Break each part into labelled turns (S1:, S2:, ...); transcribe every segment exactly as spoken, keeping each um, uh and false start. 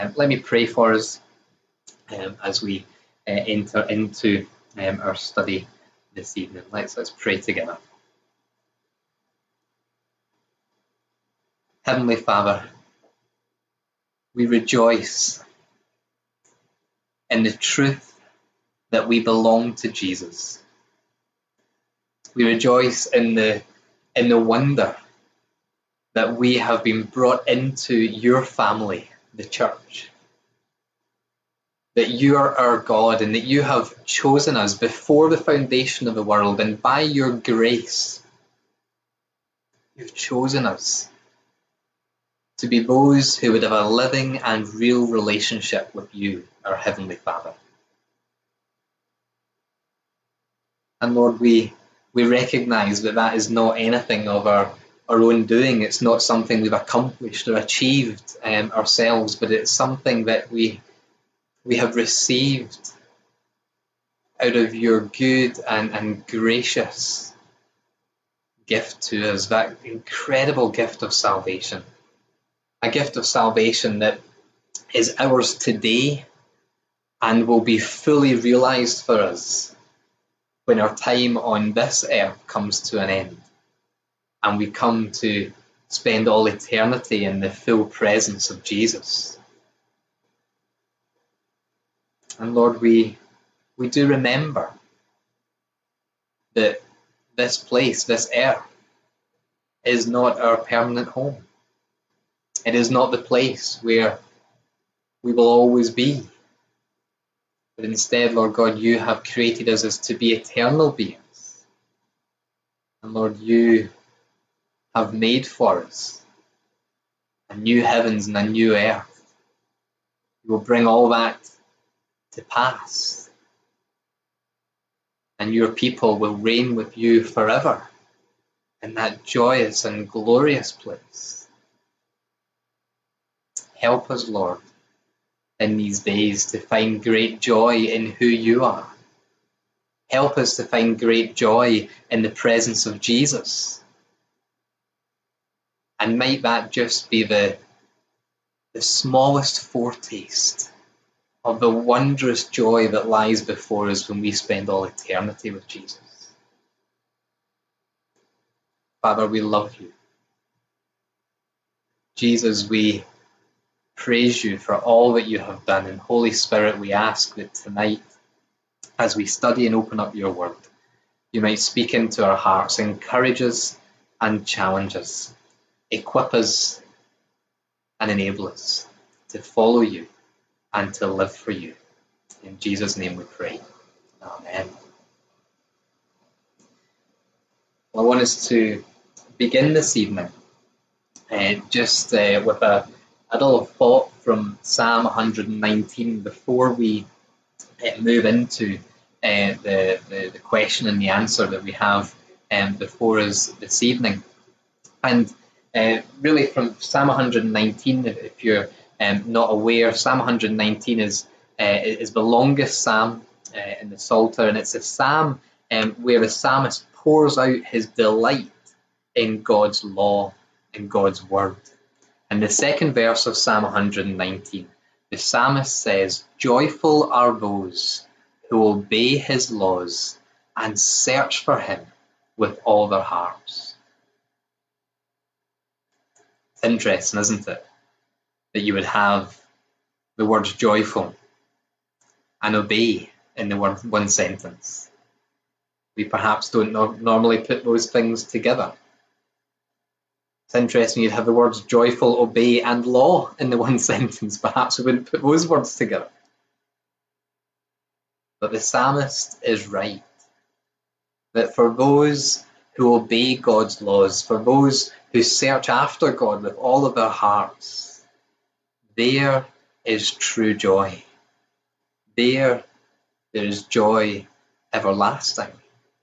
S1: Um, let me pray for us um, as we uh, enter into um, our study this evening. Let's, let's pray together. Heavenly Father, we rejoice in the truth that we belong to Jesus. We rejoice in the in the wonder that we have been brought into your family, the church. That you are our God and that you have chosen us before the foundation of the world, and by your grace, you've chosen us to be those who would have a living and real relationship with you, our Heavenly Father. And Lord, we we recognize that that is not anything of our, our own doing. It's not something we've accomplished or achieved um, ourselves, but it's something that we we have received out of your good and, and gracious gift to us, that incredible gift of salvation. A gift of salvation that is ours today and will be fully realized for us when our time on this earth comes to an end and we come to spend all eternity in the full presence of Jesus. And Lord, we we do remember that this place, this earth, is not our permanent home. It is not the place where we will always be. But instead, Lord God, you have created us as to be eternal beings. And Lord, you have made for us a new heavens and a new earth. You will bring all that to pass. And your people will reign with you forever in that joyous and glorious place. Help us, Lord, in these days to find great joy in who you are. Help us to find great joy in the presence of Jesus. And might that just be the, the smallest foretaste of the wondrous joy that lies before us when we spend all eternity with Jesus. Father, we love you. Jesus, we praise you for all that you have done. And Holy Spirit, we ask that tonight, as we study and open up your word, you might speak into our hearts, encourage us and challenge us, equip us and enable us to follow you and to live for you. In Jesus' name we pray. Amen. Well, I want us to begin this evening uh, just uh, with a, a little thought from Psalm one nineteen before we uh, move into uh, the, the, the question and the answer that we have um, before us this evening. And uh, really from Psalm one nineteen, if, if you're um, not aware, Psalm one nineteen is, uh, is the longest psalm uh, in the Psalter, and it's a psalm um, where the psalmist pours out his delight in God's law, in God's word. And the second verse of Psalm one nineteen, the psalmist says, "Joyful are those who obey his laws and search for him with all their hearts." It's interesting, isn't it, that you would have the words joyful and obey in the word, one sentence. We perhaps don't no- normally put those things together. It's interesting you'd have the words joyful, obey, and law in the one sentence. Perhaps we wouldn't put those words together. But the psalmist is right, that for those who obey God's laws, for those who search after God with all of their hearts, there is true joy. There, there is joy everlasting.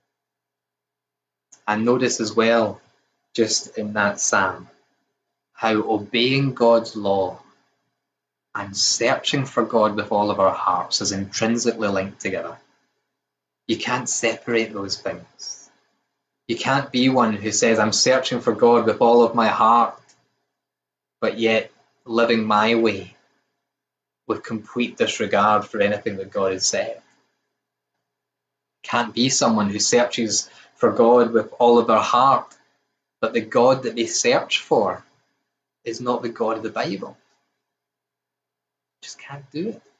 S1: And notice as well, just in that psalm, how obeying God's law and searching for God with all of our hearts is intrinsically linked together. You can't separate those things. You can't be one who says, I'm searching for God with all of my heart, but yet living my way with complete disregard for anything that God has said. Can't be someone who searches for God with all of their heart, but the God that they search for is not the God of the Bible. Just can't do it.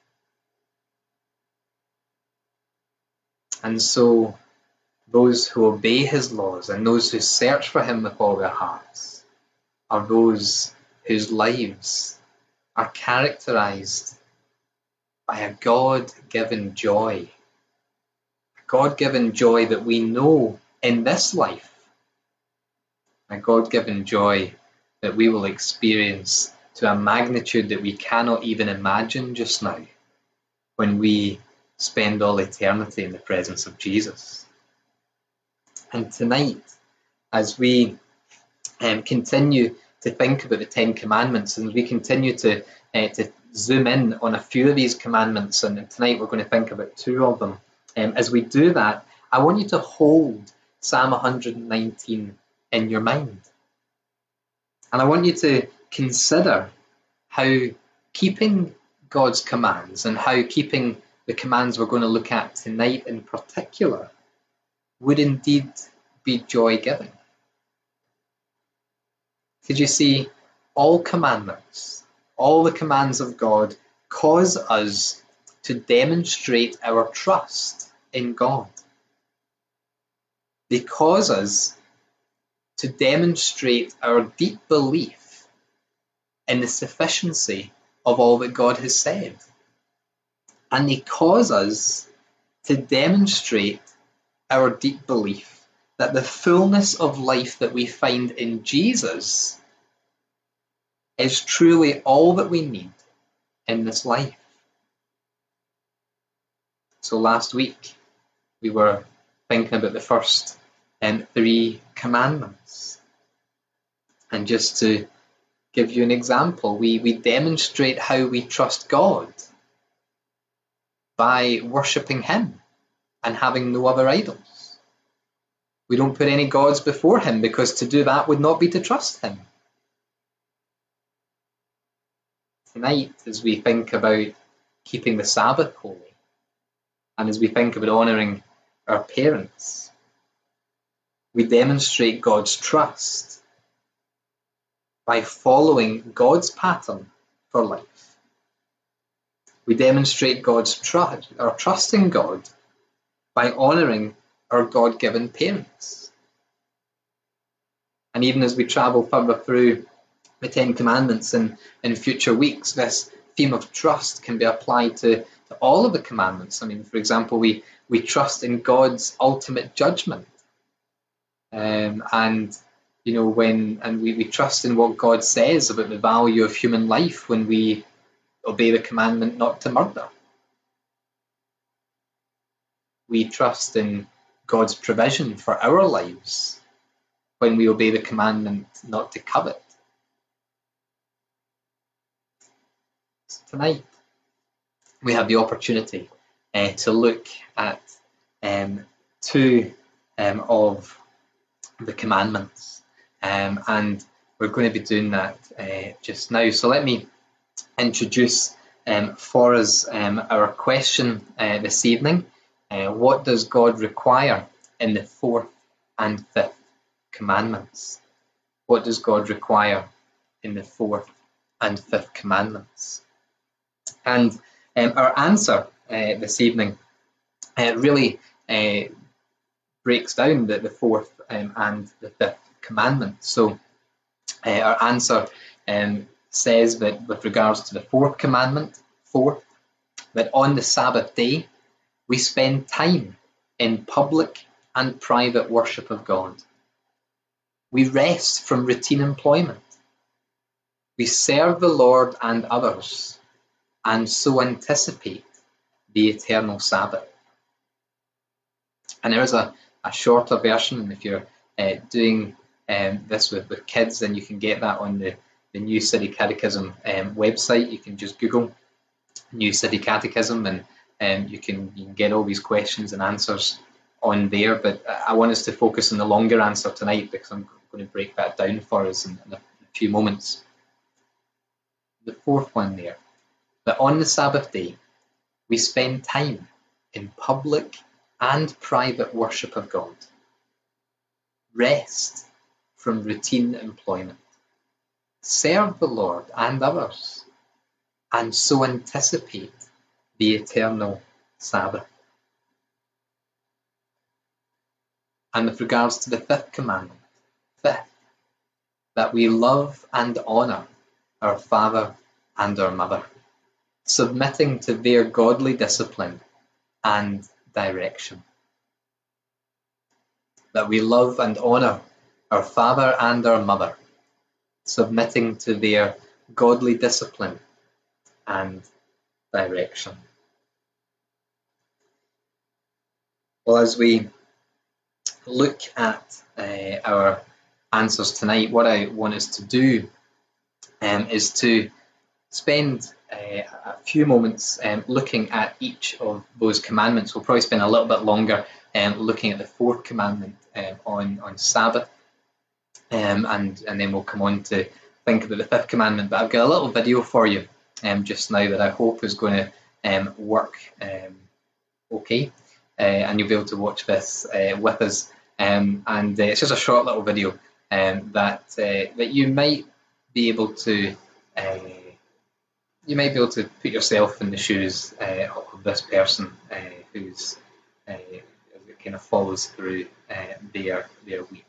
S1: And so those who obey his laws and those who search for him with all their hearts are those whose lives are characterized by a God-given joy. A God-given joy that we know in this life. A God-given joy that we will experience to a magnitude that we cannot even imagine just now when we spend all eternity in the presence of Jesus. And tonight, as we um, continue to think about the Ten Commandments, and we continue to uh, to zoom in on a few of these commandments, and tonight we're going to think about two of them. Um, as we do that, I want you to hold Psalm one hundred nineteen in your mind. And I want you to consider how keeping God's commands and how keeping the commands we're going to look at tonight in particular would indeed be joy-giving. Because you see, all commandments, all the commands of God cause us to demonstrate our trust in God. They cause us to demonstrate our deep belief in the sufficiency of all that God has said. And they cause us to demonstrate our deep belief that the fullness of life that we find in Jesus is truly all that we need in this life. So last week, we were thinking about the first um, three commandments. And just to give you an example, we, we demonstrate how we trust God by worshipping him and having no other idols. We don't put any gods before him, because to do that would not be to trust him. Tonight, as we think about keeping the Sabbath holy, and as we think about honouring our parents, we demonstrate God's trust by following God's pattern for life. We demonstrate God's trust, or trust in God, by honouring our God-given parents. And even as we travel further through the Ten Commandments in, in future weeks, this theme of trust can be applied to, to all of the commandments. I mean, for example, we, we trust in God's ultimate judgment. Um, and, you know, when, and we, we trust in what God says about the value of human life when we obey the commandment not to murder. We trust in God's provision for our lives when we obey the commandment not to covet. So tonight, we have the opportunity uh, to look at um, two um, of the commandments, um, and we're going to be doing that uh, just now. So let me introduce um, for us um, our question uh, this evening. Uh, what does God require in the fourth and fifth commandments? What does God require in the fourth and fifth commandments? And um, our answer uh, this evening uh, really uh, breaks down the, the fourth um, and the fifth commandment. So uh, our answer um, says that with regards to the fourth commandment, fourth, that on the Sabbath day, we spend time in public and private worship of God. We rest from routine employment. We serve the Lord and others, and so anticipate the eternal Sabbath. And there is a, a shorter version, and if you're uh, doing um, this with, with kids, then you can get that on the, the New City Catechism um, website. You can just Google New City Catechism, and um, you can you can get all these questions and answers on there. But I want us to focus on the longer answer tonight, because I'm going to break that down for us in, in, a, in a few moments. The fourth one there, that on the Sabbath day we spend time in public and private worship of God, rest from routine employment, serve the Lord and others, and so anticipate the eternal Sabbath. And with regards to the fifth commandment, fifth, that we love and honour our father and our mother, submitting to their godly discipline and direction. That we love and honour our father and our mother, submitting to their godly discipline and direction. Well, as we look at uh, our answers tonight, what I want us to do um, is to spend uh, a few moments um, looking at each of those commandments. We'll probably spend a little bit longer um, looking at the fourth commandment um, on, on Sabbath, um, and, and then we'll come on to think about the fifth commandment. But I've got a little video for you um, just now that I hope is going to um, work um, okay, uh, and you'll be able to watch this uh, with us. Um, and uh, it's just a short little video um, that uh, that you might be able to uh, you might be able to put yourself in the shoes uh, of this person uh, who's uh, kind of follows through uh, their their week.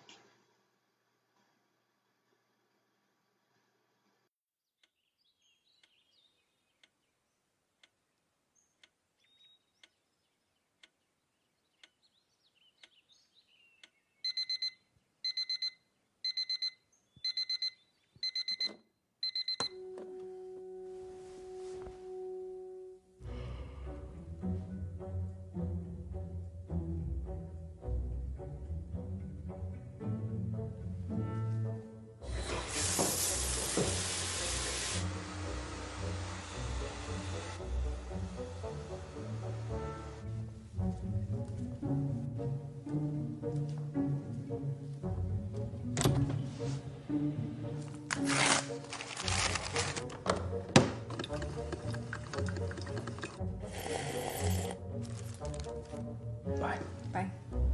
S2: Bye.
S3: Bye.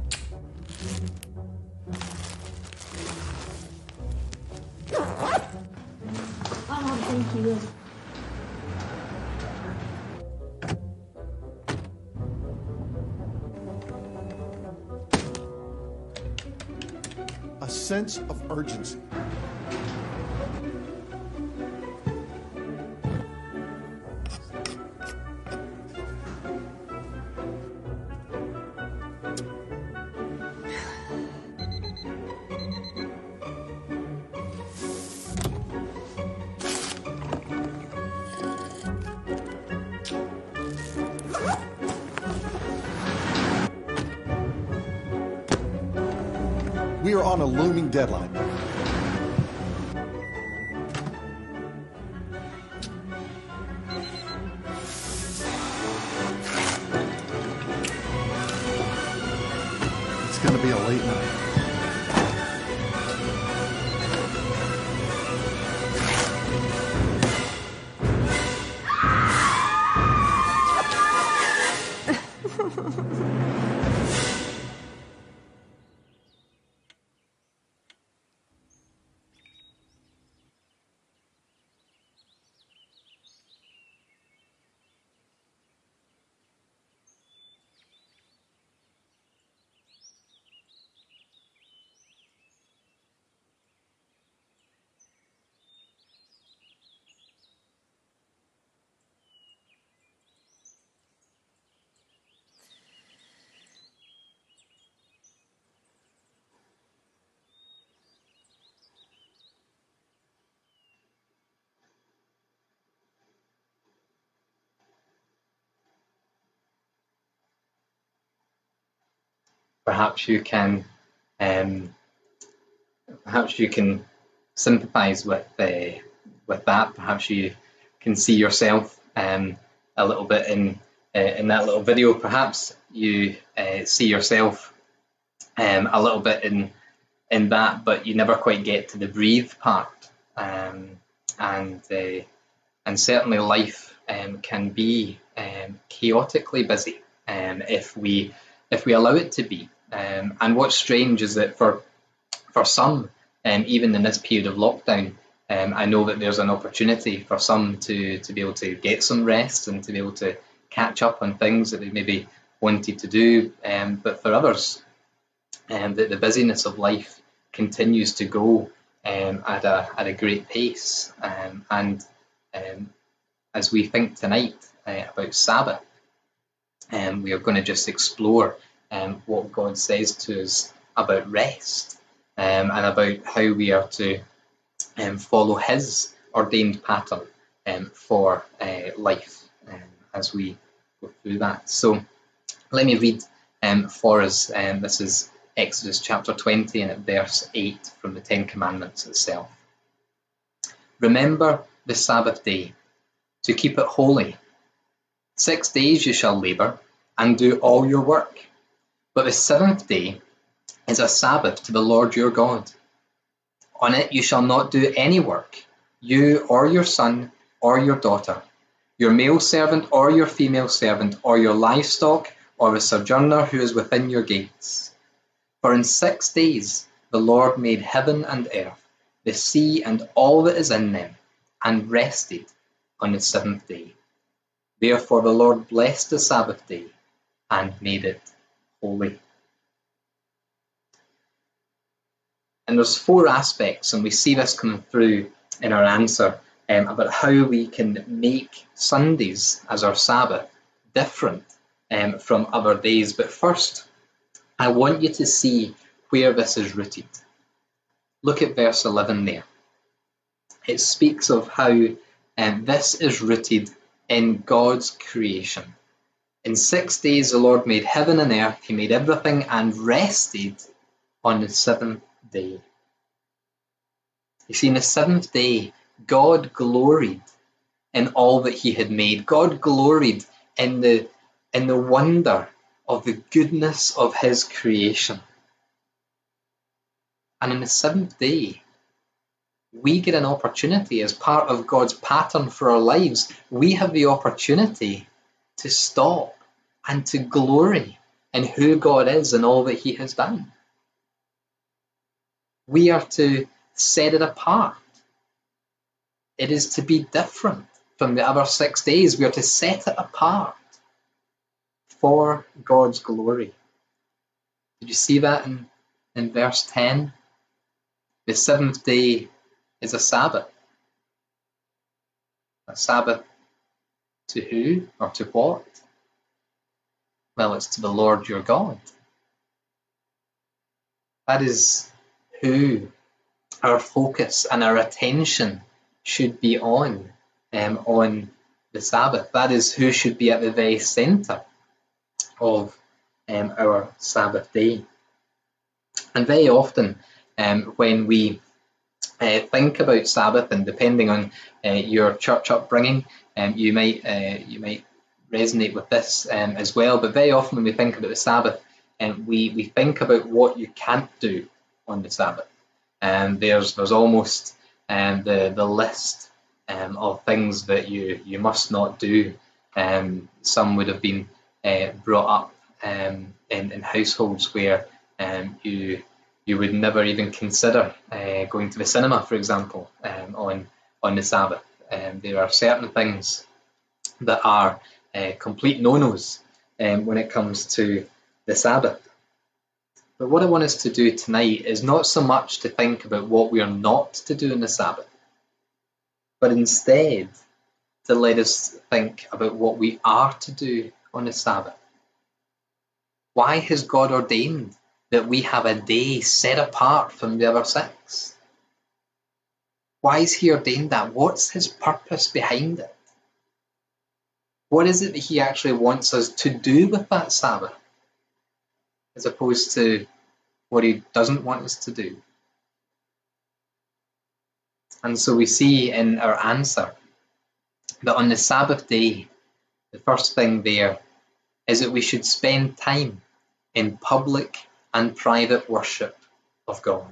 S3: Oh, thank you.
S2: A sense of urgency. We are on a looming deadline. It's going to be a late night.
S1: Perhaps you can, um, perhaps you can sympathise with uh, with that. Perhaps you can see yourself um, a little bit in uh, in that little video. Perhaps you uh, see yourself um, a little bit in in that, but you never quite get to the breathe part. Um, and uh, and certainly life um, can be um, chaotically busy um, if we if we allow it to be. Um, and what's strange is that for for some, um, even in this period of lockdown, um, I know that there's an opportunity for some to to be able to get some rest and to be able to catch up on things that they maybe wanted to do. Um, but for others, um, that the busyness of life continues to go um, at a at a great pace. Um, and um, as we think tonight uh, about Sabbath, um, we are going to just explore um, what God says to us about rest um, and about how we are to um, follow His ordained pattern um, for uh, life um, as we go through that. So let me read um, for us. Um, this is Exodus chapter twenty and at verse eight from the Ten Commandments itself. Remember the Sabbath day, to keep it holy. Six days you shall labour and do all your work, but the seventh day is a Sabbath to the Lord your God. On it you shall not do any work, you or your son or your daughter, your male servant or your female servant, or your livestock, or the sojourner who is within your gates. For in six days the Lord made heaven and earth, the sea and all that is in them, and rested on the seventh day. Therefore the Lord blessed the Sabbath day and made it holy. And there's four aspects, and we see this coming through in our answer, um, about how we can make Sundays as our Sabbath different um, from other days. But first, I want you to see where this is rooted. Look at verse eleven there. It speaks of how um, this is rooted in God's creation. In six days the Lord made heaven and earth, he made everything and rested on the seventh day. You see, in the seventh day, God gloried in all that he had made. God gloried in the, in the wonder of the goodness of his creation. And in the seventh day, we get an opportunity as part of God's pattern for our lives. We have the opportunity to stop and to glory in who God is and all that he has done. We are to set it apart. It is to be different from the other six days. We are to set it apart for God's glory. Did you see that in, in verse ten? The seventh day is a Sabbath. A Sabbath to who or to what? Well, it's to the Lord your God. That is who our focus and our attention should be on, um, on the Sabbath. That is who should be at the very centre of um, our Sabbath day. And very often um, when we uh, think about Sabbath, and depending on uh, your church upbringing, um, you might uh, you might resonate with this um, as well. But very often when we think about the Sabbath, um, we we think about what you can't do on the Sabbath. And there's there's almost um, the the list um, of things that you you must not do. Um, some would have been uh, brought up um, in in households where um, you you would never even consider uh, going to the cinema, for example, um, on on the Sabbath. Um, there are certain things that are uh, complete no-nos um, when it comes to the Sabbath. But what I want us to do tonight is not so much to think about what we are not to do on the Sabbath, but instead to let us think about what we are to do on the Sabbath. Why has God ordained that we have a day set apart from the other six? Why has he ordained that? What's his purpose behind it? What is it that he actually wants us to do with that Sabbath, as opposed to what he doesn't want us to do? And so we see in our answer that on the Sabbath day, the first thing there is that we should spend time in public and private worship of God.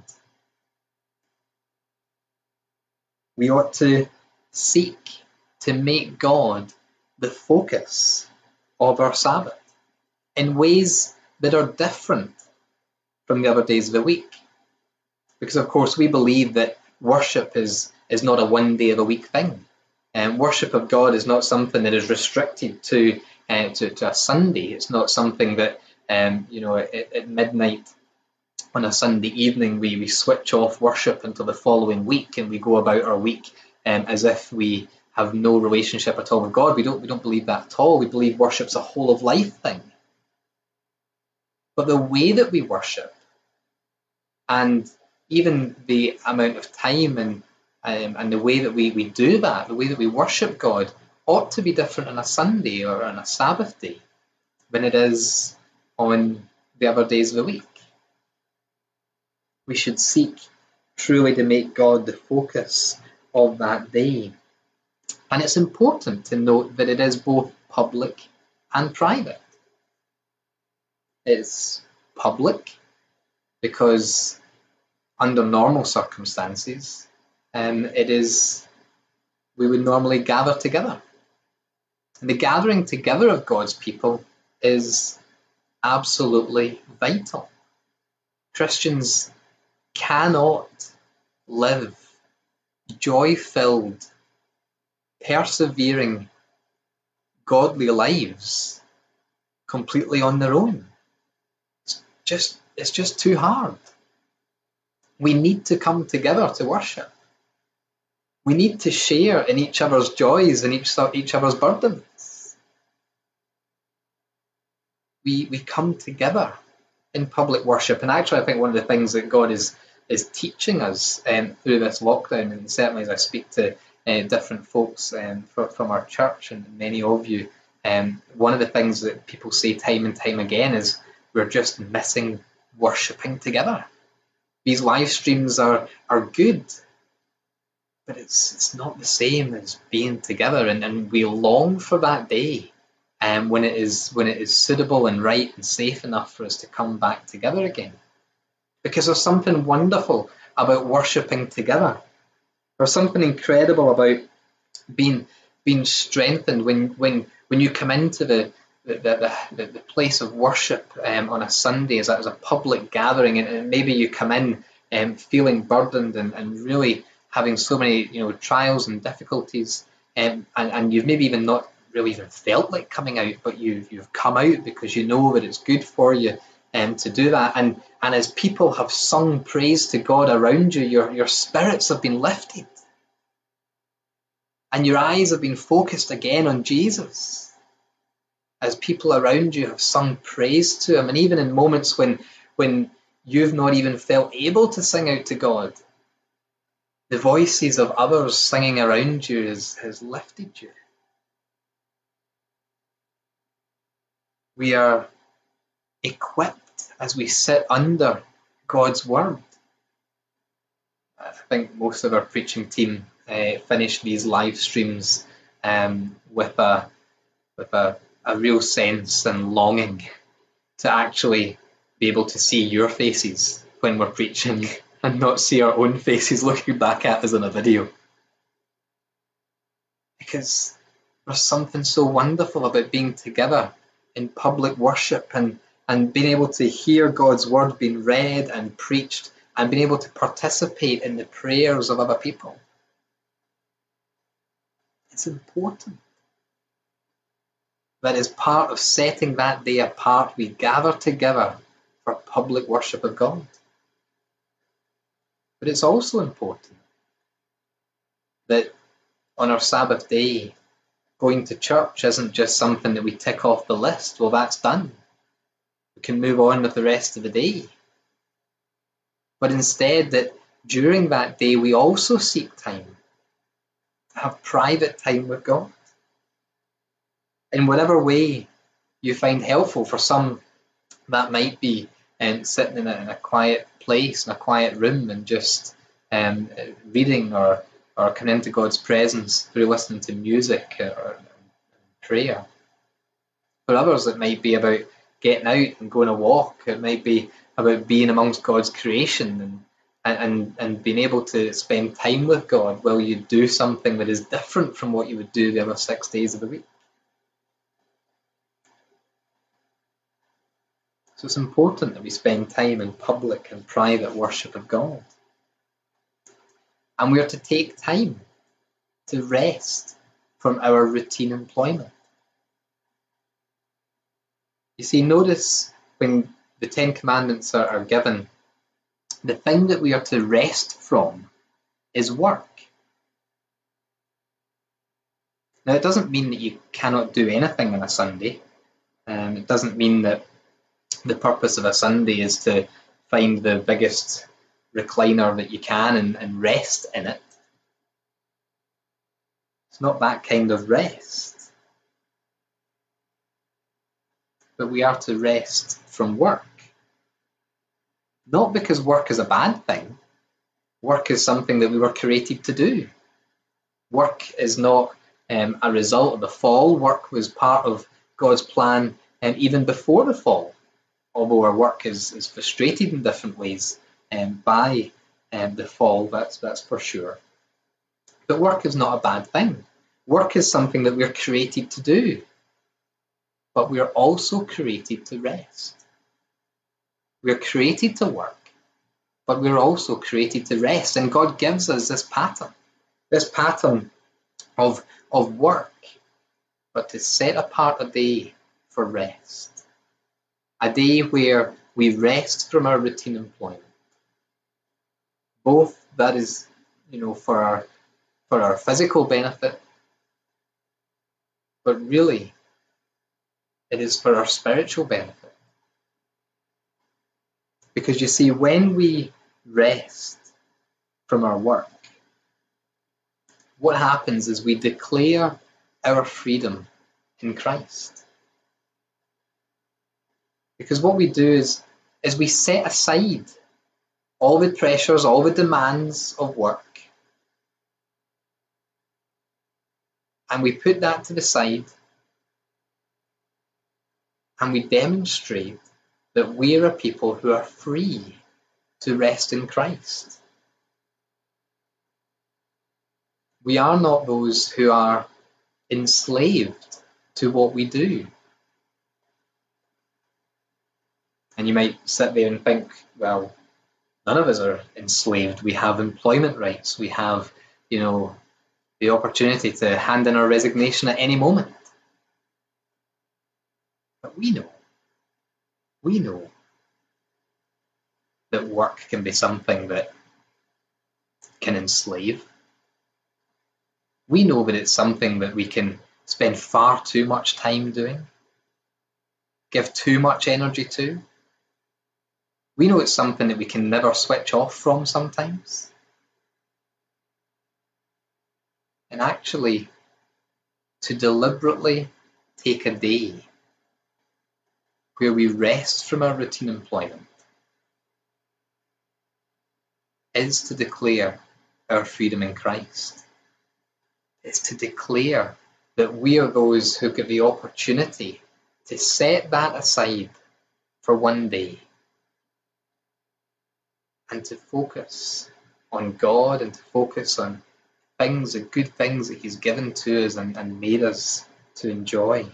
S1: We ought to seek to make God the focus of our Sabbath in ways that are different from the other days of the week. Because, of course, we believe that worship is, is not a one day of a week thing. And worship of God is not something that is restricted to, uh, to, to a Sunday. It's not something that, um, you know, at, at midnight on a Sunday evening we, we switch off worship until the following week and we go about our week um, as if we have no relationship at all with God. We don't, we don't believe that at all. We believe worship's a whole of life thing. But the way that we worship, and even the amount of time and um, and the way that we, we do that, the way that we worship God, ought to be different on a Sunday or on a Sabbath day than it is on the other days of the week. We should seek truly to make God the focus of that day. And it's important to note that it is both public and private. It's public because under normal circumstances, um, it is we would normally gather together. And the gathering together of God's people is absolutely vital. Christians cannot live joy-filled, persevering, godly lives completely on their own. It's just, it's just too hard. We need to come together to worship. We need to share in each other's joys and each, each other's burdens. We, we come together in public worship. And actually, I think one of the things that God is, is teaching us um, through this lockdown, and certainly as I speak to uh, different folks um, from, from our church and many of you, um, one of the things that people say time and time again is we're just missing worshipping together. These live streams are, are good, but it's it's not the same as being together, and, and we long for that day um, when it is when it is suitable and right and safe enough for us to come back together again. Because there's something wonderful about worshipping together. There's something incredible about being being strengthened when when when you come into the the, the, the place of worship um, on a Sunday as a, as a public gathering, and, and maybe you come in um, feeling burdened and, and really having so many you know trials and difficulties, um, and, and you've maybe even not really even felt like coming out, but you, you've come out because you know that it's good for you um, to do that. And, and as people have sung praise to God around you, your, your spirits have been lifted. And your eyes have been focused again on Jesus. As people around you have sung praise to him, and even in moments when when you've not even felt able to sing out to God, the voices of others singing around you has, has lifted you. We are equipped as we sit under God's word. I think most of our preaching team uh, finish these live streams um, with a with a a real sense and longing to actually be able to see your faces when we're preaching and not see our own faces looking back at us on a video. Because there's something so wonderful about being together in public worship and, and being able to hear God's word being read and preached and being able to participate in the prayers of other people. It's important. That is part of setting that day apart. We gather together for public worship of God. But it's also important that on our Sabbath day, going to church isn't just something that we tick off the list. Well, that's done. We can move on with the rest of the day. But instead, that during that day, we also seek time to have private time with God. In whatever way you find helpful. For some, that might be um, sitting in a, in a quiet place, in a quiet room, and just um, reading or, or coming into God's presence through listening to music or, or prayer. For others, it might be about getting out and going a walk. It might be about being amongst God's creation and, and, and being able to spend time with God while you do something that is different from what you would do the other six days of the week. So it's important that we spend time in public and private worship of God. And we are to take time to rest from our routine employment. You see, notice when the Ten Commandments are, are given, the thing that we are to rest from is work. Now, it doesn't mean that you cannot do anything on a Sunday. Um, it doesn't mean that the purpose of a Sunday is to find the biggest recliner that you can and, and rest in it. It's not that kind of rest. But we are to rest from work. Not because work is a bad thing. Work is something that we were created to do. Work is not um, a result of the fall. Work was part of God's plan um, even before the fall. Although our work is, is frustrated in different ways um, by um, the fall, that's, that's for sure. But work is not a bad thing. Work is something that we're created to do. But we are also created to rest. We are created to work, but we're also created to rest. And God gives us this pattern, this pattern of, of work, but to set apart a day for rest. A day where we rest from our routine employment. Both that is, you know, for our, for our physical benefit, but really it is for our spiritual benefit. Because you see, when we rest from our work, what happens is we declare our freedom in Christ. Because what we do is, is we set aside all the pressures, all the demands of work, and we put that to the side, and we demonstrate that we are a people who are free to rest in Christ. We are not those who are enslaved to what we do. And you might sit there and think, well, none of us are enslaved. We have employment rights. We have, you know, the opportunity to hand in our resignation at any moment. But we know, we know that work can be something that can enslave. We know that it's something that we can spend far too much time doing, give too much energy to. We know it's something that we can never switch off from sometimes. And actually, to deliberately take a day where we rest from our routine employment is to declare our freedom in Christ. It's to declare that we are those who get the opportunity to set that aside for one day and to focus on God and to focus on things, the good things that He's given to us and, and made us to enjoy.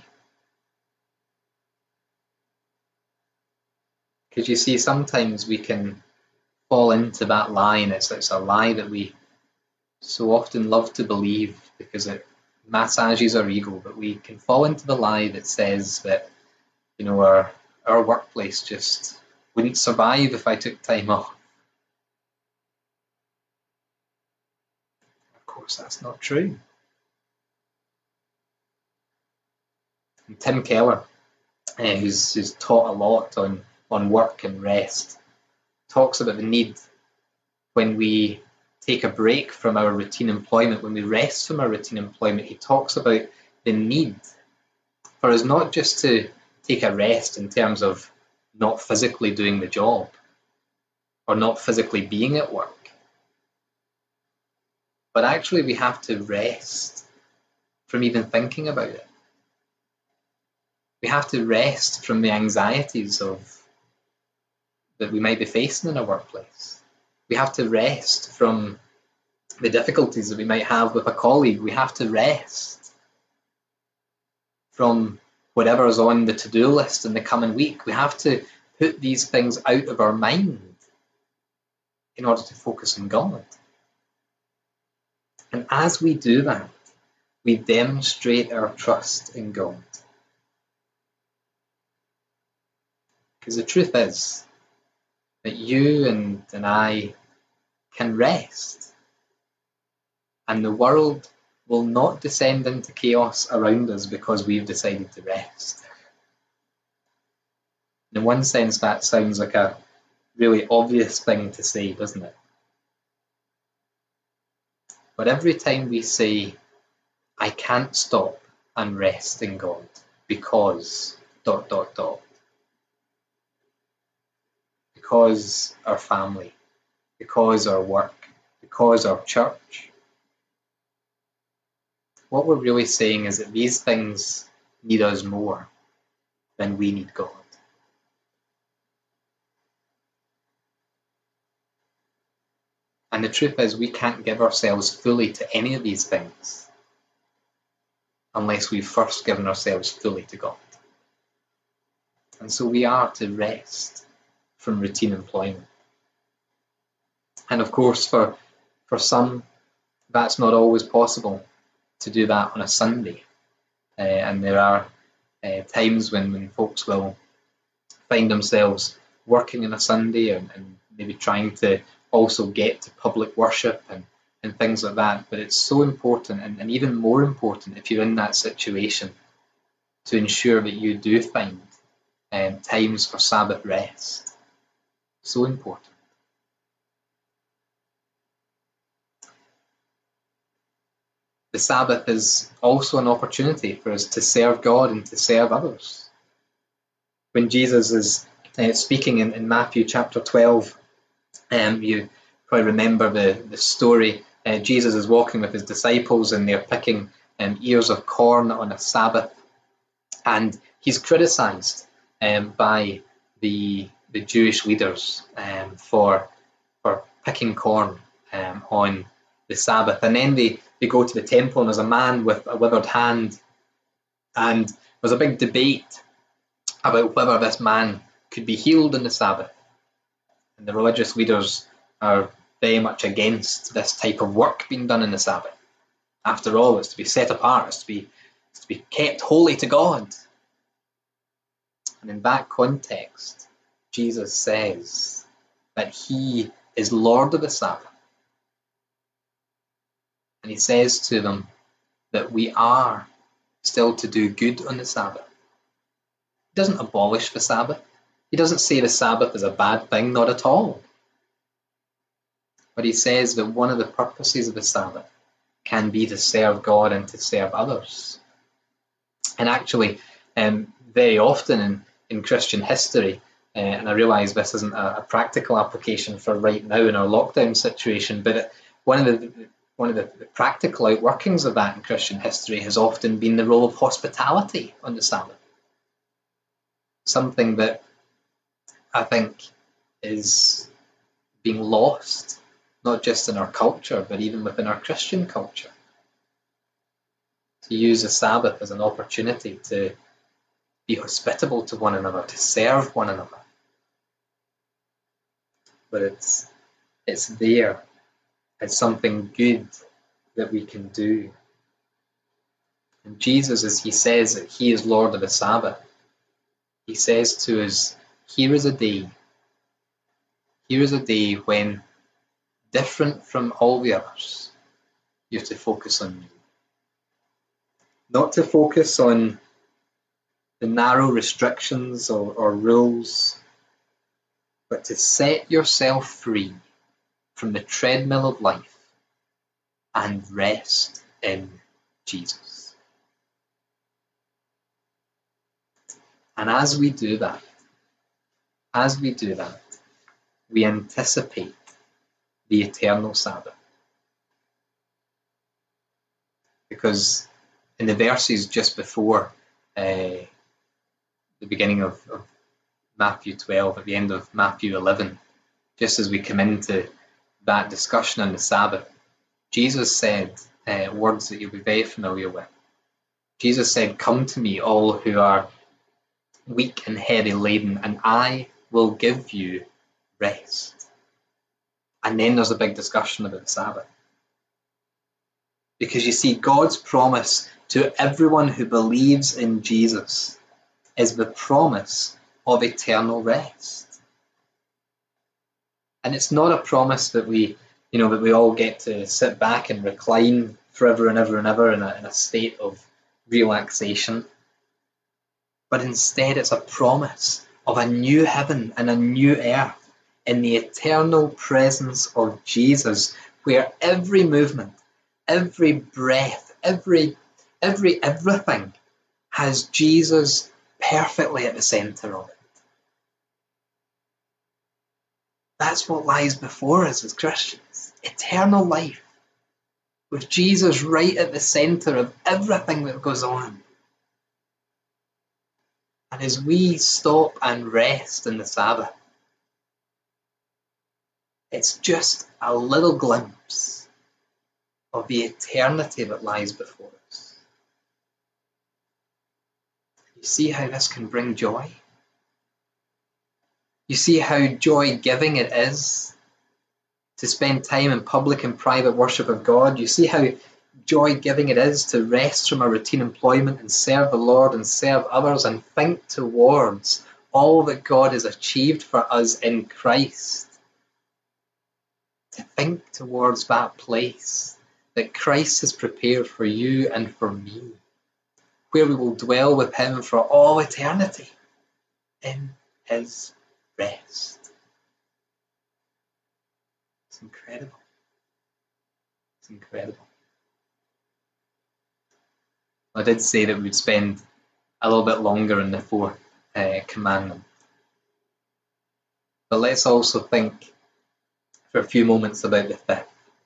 S1: Because you see, sometimes we can fall into that lie, and it's, it's a lie that we so often love to believe because it massages our ego, but we can fall into the lie that says that, you know, our, our workplace just wouldn't survive if I took time off. Of course, that's not true. And Tim Keller, uh, who's, who's taught a lot on, on work and rest, talks about the need when we take a break from our routine employment, when we rest from our routine employment. He talks about the need for us not just to take a rest in terms of not physically doing the job or not physically being at work, but actually we have to rest from even thinking about it. We have to rest from the anxieties of that we might be facing in our workplace. We have to rest from the difficulties that we might have with a colleague. We have to rest from whatever is on the to-do list in the coming week. We have to put these things out of our mind in order to focus on God. And as we do that, we demonstrate our trust in God. Because the truth is that you and, and I can rest, and the world will not descend into chaos around us because we've decided to rest. In one sense, that sounds like a really obvious thing to say, doesn't it? But every time we say, I can't stop and rest in God because dot dot dot, because our family, because our work, because our church, what we're really saying is that these things need us more than we need God. And the truth is, we can't give ourselves fully to any of these things unless we've first given ourselves fully to God. And so we are to rest from routine employment. And of course, for, for some, that's not always possible to do that on a Sunday. Uh, and there are uh, times when, when folks will find themselves working on a Sunday and, and maybe trying to also get to public worship and, and things like that. But it's so important, and, and even more important if you're in that situation, to ensure that you do find um, times for Sabbath rest. So important. The Sabbath is also an opportunity for us to serve God and to serve others. When Jesus is uh, speaking in, in Matthew chapter twelve, um, you probably remember the, the story. Uh, Jesus is walking with his disciples and they're picking um, ears of corn on a Sabbath. And he's criticised um, by the the Jewish leaders um, for, for picking corn um, on the Sabbath. And then they, they go to the temple, and there's a man with a withered hand. And there's a big debate about whether this man could be healed on the Sabbath. And the religious leaders are very much against this type of work being done on the Sabbath. After all, it's to be set apart, it's to be, it's to be kept holy to God. And in that context, Jesus says that he is Lord of the Sabbath. And he says to them that we are still to do good on the Sabbath. He doesn't abolish the Sabbath. He doesn't say the Sabbath is a bad thing, not at all. But he says that one of the purposes of the Sabbath can be to serve God and to serve others. And actually, um, very often in, in Christian history, uh, and I realise this isn't a, a practical application for right now in our lockdown situation, but it, one of the one of the, the practical outworkings of that in Christian history has often been the role of hospitality on the Sabbath. Something that I think is being lost, not just in our culture, but even within our Christian culture. To use the Sabbath as an opportunity to be hospitable to one another, to serve one another. But it's it's there. It's something good that we can do. And Jesus, as he says that he is Lord of the Sabbath, he says to us, here is a day, here is a day when, different from all the others, you have to focus on me. Not to focus on the narrow restrictions or, or rules, but to set yourself free from the treadmill of life and rest in Jesus. And as we do that, as we do that, we anticipate the eternal Sabbath. Because in the verses just before uh, the beginning of, of Matthew twelve, at the end of Matthew eleven, just as we come into that discussion on the Sabbath, Jesus said uh, words that you'll be very familiar with. Jesus said, come to me, all who are weak and heavy laden, and I will give you rest. And then there's a big discussion about the Sabbath. Because you see, God's promise to everyone who believes in Jesus is the promise of eternal rest. And it's not a promise that we, you know, that we all get to sit back and recline forever and ever and ever in a, in a state of relaxation. But instead, it's a promise of a new heaven and a new earth in the eternal presence of Jesus, where every movement, every breath, every every everything has Jesus perfectly at the centre of it. That's what lies before us as Christians. Eternal life, with Jesus right at the centre of everything that goes on. And as we stop and rest in the Sabbath, it's just a little glimpse of the eternity that lies before us. You see how this can bring joy? You see how joy-giving it is to spend time in public and private worship of God. You see how joy-giving it is to rest from our routine employment and serve the Lord and serve others and think towards all that God has achieved for us in Christ. To think towards that place that Christ has prepared for you and for me, where we will dwell with him for all eternity in his rest. It's incredible. It's incredible. I did say that we'd spend a little bit longer in the fourth uh, commandment. But let's also think for a few moments about the fifth.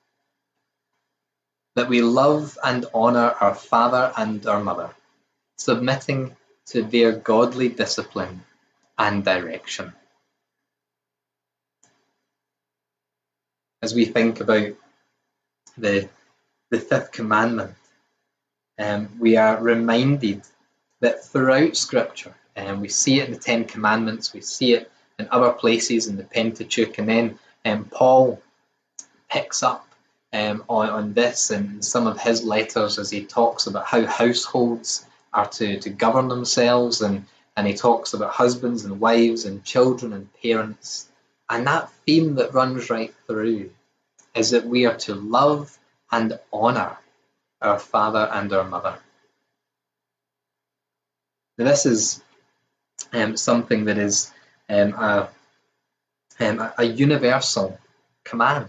S1: That we love and honour our father and our mother, submitting to their godly discipline and direction. As we think about the, the fifth commandment, um, we are reminded that throughout Scripture, and um, we see it in the Ten Commandments, we see it in other places in the Pentateuch, and then um, Paul picks up um, on, on this in some of his letters as he talks about how households are to, to govern themselves, and, and he talks about husbands and wives and children and parents. And that theme that runs right through is that we are to love and honour our father and our mother. Now, this is um, something that is um, a, um, a universal command.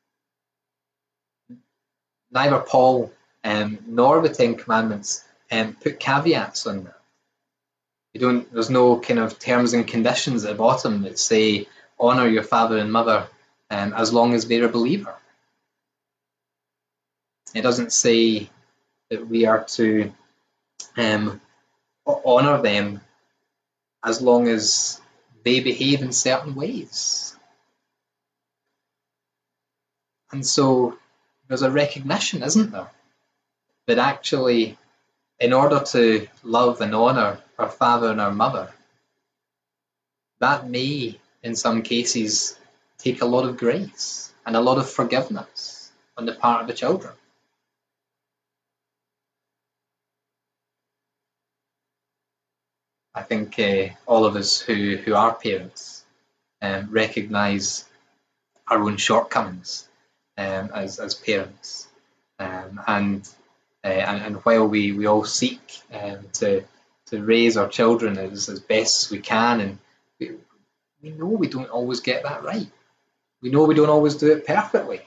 S1: Neither Paul um, nor the Ten Commandments um, put caveats on that. You don't. There's no kind of terms and conditions at the bottom that say honour your father and mother um, as long as they're a believer. It doesn't say that we are to um, honour them as long as they behave in certain ways. And so there's a recognition, isn't there, that actually in order to love and honour our father and our mother, that may in some cases take a lot of grace and a lot of forgiveness on the part of the children. I think uh, all of us who, who are parents um, recognise our own shortcomings um, as, as parents. Um, and, uh, and and while we, we all seek um, to to raise our children as, as best as we can, and we, we know we don't always get that right. We know we don't always do it perfectly.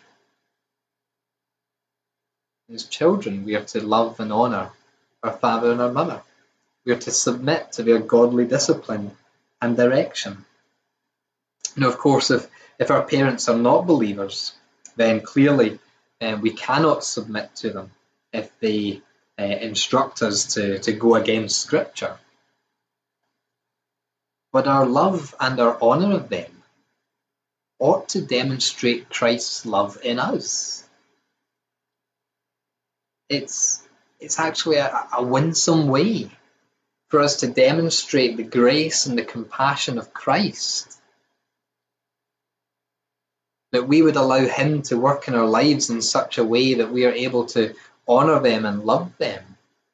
S1: As children, we are to love and honour our father and our mother. We are to submit to their godly discipline and direction. Now, of course, if, if our parents are not believers, then clearly uh, we cannot submit to them if they uh, instruct us to, to go against Scripture. But our love and our honour of them ought to demonstrate Christ's love in us. It's, it's actually a, a winsome way for us to demonstrate the grace and the compassion of Christ. That we would allow him to work in our lives in such a way that we are able to honour them and love them.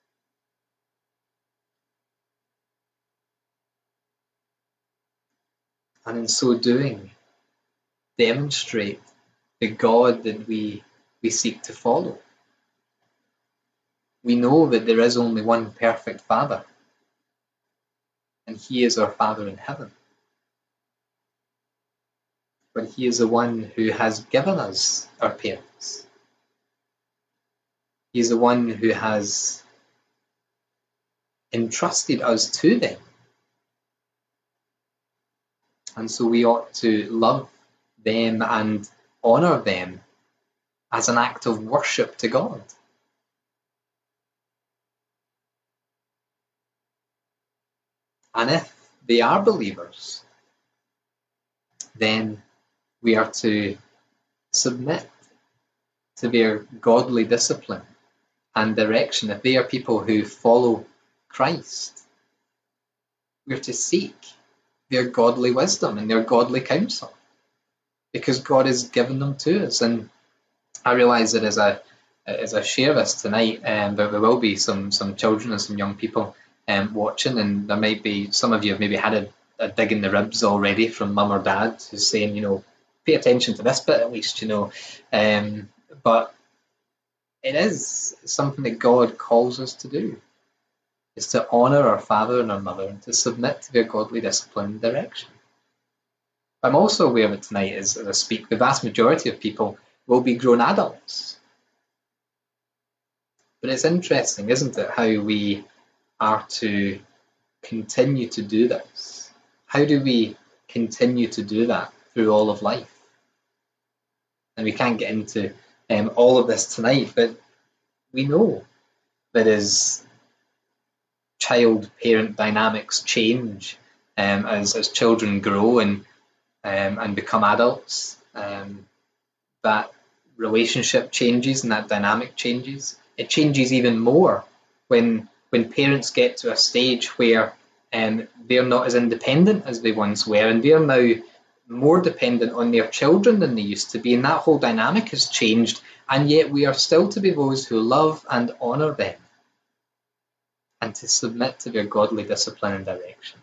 S1: And in so doing, demonstrate the God that we, we seek to follow. We know that there is only one perfect Father, and he is our Father in heaven. But he is the one who has given us our parents. He is the one who has entrusted us to them. And so we ought to love them and honour them as an act of worship to God. And if they are believers, then we are to submit to their godly discipline and direction. If they are people who follow Christ, we are to seek their godly wisdom and their godly counsel, because God has given them to us. And I realise that as I as I share this tonight, um, there, there will be some some children and some young people um, watching, and there might be some of you have maybe had a, a dig in the ribs already from mum or dad who's saying, you know, pay attention to this bit at least, you know. Um, but it is something that God calls us to do, is to honour our father and our mother and to submit to their godly discipline and direction. I'm also aware that tonight, as, as I speak, the vast majority of people will be grown adults. But it's interesting, isn't it, how we are to continue to do this? How do we continue to do that through all of life? And we can't get into um, all of this tonight, but we know that as child-parent dynamics change, um, as, as children grow and um, and become adults, um, that relationship changes and that dynamic changes. It changes even more when when parents get to a stage where um, they're not as independent as they once were, and they're now more dependent on their children than they used to be, and that whole dynamic has changed, and yet we are still to be those who love and honour them and to submit to their godly discipline and direction.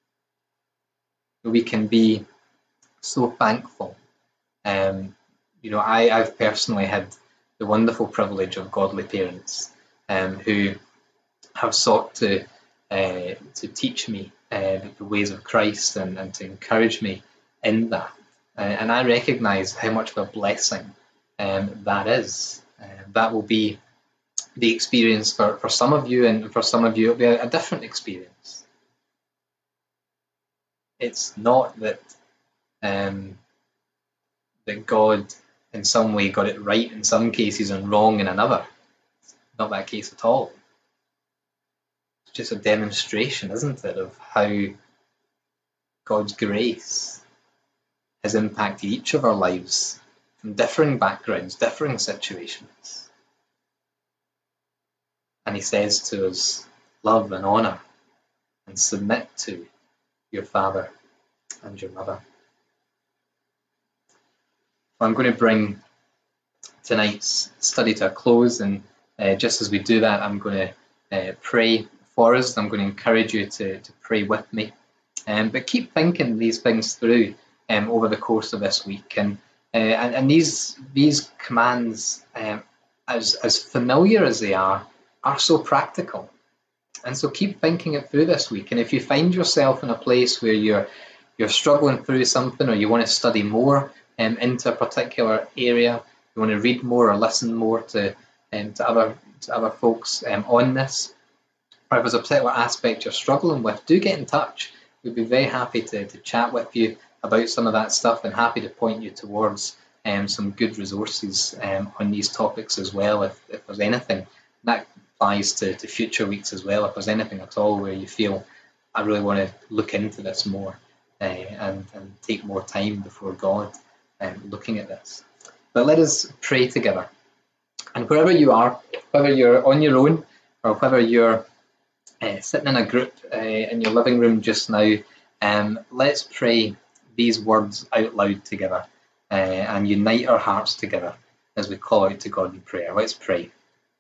S1: We can be so thankful. Um, you know, I, I've personally had the wonderful privilege of godly parents um, who have sought to uh, to teach me uh, the ways of Christ and, and to encourage me in that. Uh, and I recognise how much of a blessing um, that is. Uh, that will be the experience for, for some of you, and for some of you it'll be a, a different experience. It's not that um, that God in some way got it right in some cases and wrong in another. It's not that case at all. It's just a demonstration, isn't it, of how God's grace has impacted each of our lives from differing backgrounds, differing situations. And he says to us, love and honour and submit to your father and your mother. I'm going to bring tonight's study to a close, and uh, just as we do that, I'm going to uh, pray for us. I'm going to encourage you to, to pray with me. Um, but keep thinking these things through um, over the course of this week. And uh, and, and these these commands, um, as, as familiar as they are, are so practical. And so keep thinking it through this week. And if you find yourself in a place where you're you're struggling through something, or you want to study more um, into a particular area, you want to read more or listen more to um, to other to other folks um, on this, or if there's a particular aspect you're struggling with, do get in touch. We'd be very happy to, to chat with you about some of that stuff, and happy to point you towards um, some good resources um, on these topics as well, if, if there's anything. That applies to, to future weeks as well. If there's anything at all where you feel, I really want to look into this more uh, and, and take more time before God um, looking at this. But let us pray together. And wherever you are, whether you're on your own or whether you're uh, sitting in a group uh, in your living room just now, um, let's pray these words out loud together uh, and unite our hearts together as we call out to God in prayer. Let's pray.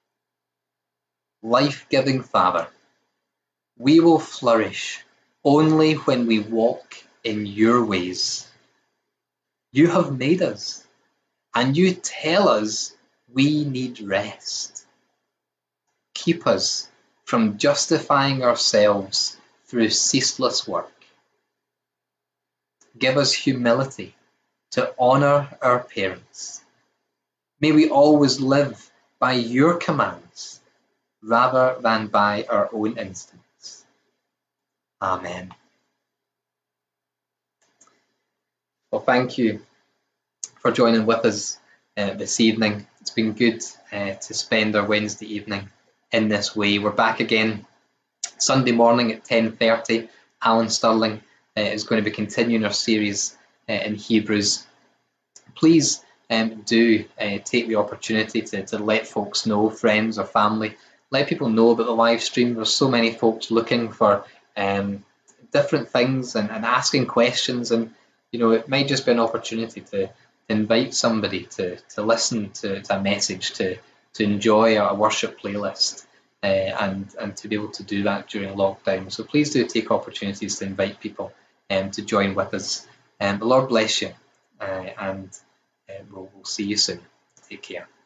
S1: Life-giving Father, we will flourish only when we walk in your ways. You have made us, and you tell us we need rest. Keep us from justifying ourselves through ceaseless work. Give us humility to honour our parents. May we always live by your commands rather than by our own instincts. Amen. Well, thank you for joining with us uh, this evening. It's been good uh, to spend our Wednesday evening in this way. We're back again Sunday morning at ten thirty. Alan Stirling uh, is going to be continuing our series uh, in Hebrews. Please um, do uh, take the opportunity to, to let folks know, friends or family, let people know about the live stream. There's so many folks looking for um, different things and, and asking questions, and you know, it might just be an opportunity to, to invite somebody to, to listen to, to a message, to, to enjoy a worship playlist, uh, and, and to be able to do that during lockdown. So please do take opportunities to invite people um, to join with us. Um, the Lord bless you, uh, and uh, we'll, we'll see you soon. Take care.